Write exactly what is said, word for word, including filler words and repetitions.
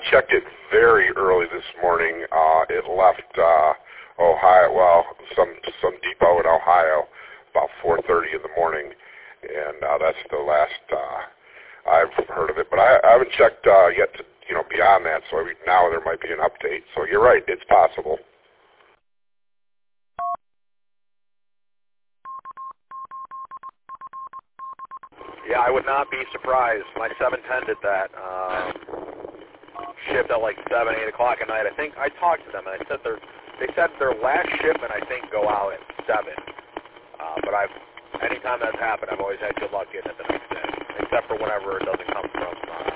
checked it very early this morning. Uh, it left uh, Ohio, well, some some depot in Ohio, about four thirty in the morning, and uh, that's the last uh, I've heard of it. But I, I haven't checked uh, yet to, you know, beyond that, so now there might be an update. So you're right, it's possible. Yeah, I would not be surprised. My seven ten did that. Um, shipped at like seven, eight o'clock at night. I think I talked to them, and I said their they said their last shipment I think go out at seven. Uh, but I've anytime that's happened, I've always had good luck getting it the next day, except for whenever it doesn't come from uh,